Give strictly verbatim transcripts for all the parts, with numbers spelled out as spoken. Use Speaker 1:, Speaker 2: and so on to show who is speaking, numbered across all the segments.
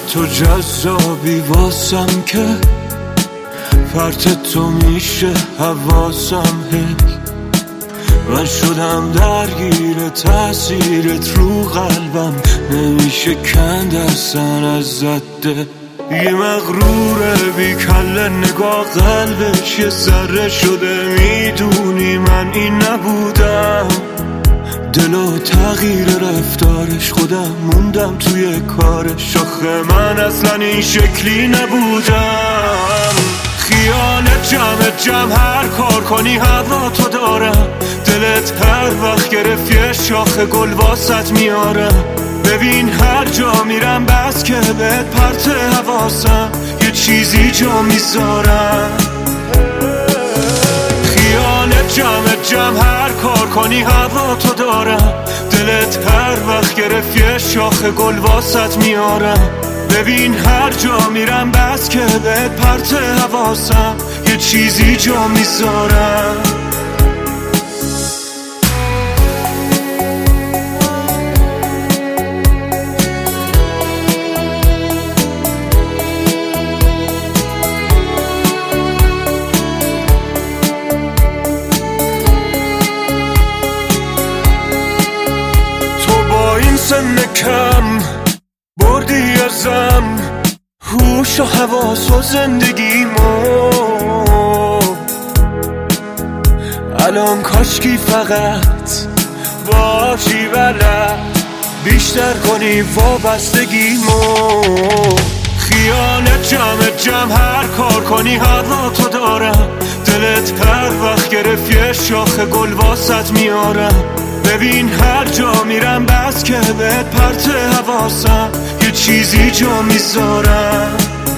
Speaker 1: تو جذابی واسم که فرط تو میشه حواسم هی من شدم درگیر تأثیرت رو قلبم نمیشه کند اصلا از زده یه مغروره بی کله نگاه قلبش یه ذره شده میدونی من این نبودم دلو تغییر رفتارش خودم موندم توی کارش آخه من اصلا این شکلی نبودم خیالت جمع جمع هر کار کنی هوا تو دارم دلت هر وقت گرفت یه شاخه گل واسط میارم ببین هر جا میرم بس که بهت پرت حواسم یه چیزی جا میذارم خیالت جمع جمع هر کار کنی هوا تو دارم دلت هر وقت گرفت یه شاخه گل واسط میارم ببین هر جا میرم بس که بهت پرت حواسم یه چیزی جا میذارم سن کم بردی ازم هوش و حواس و زندگیمو الان کاشکی فقط باشی بلد بیشتر کنی وابستگیمو خیالت جمع جمع هر کار کنی هوا تو دارم دلت هر وقت گرفت یه شاخه گل واسط میارم ببین هر جا میرم بس که بهت پرت حواسم یه چیزی جا میذارم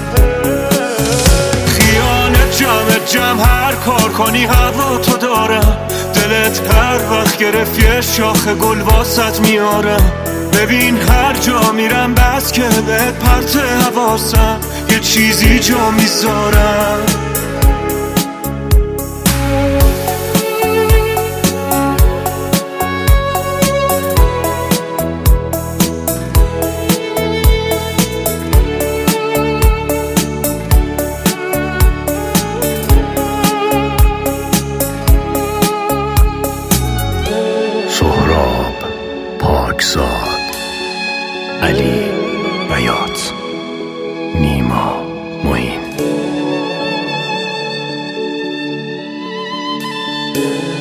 Speaker 1: خیالت جمع جمع هر کار کنی هوا تو دارم دلت هر وقت گرفت یه شاخه گل واسط میارم ببین هر جا میرم بس که بهت پرت حواسم یه چیزی جا میذارم
Speaker 2: سهراب پاکزاد، علی بیات، نیما معین.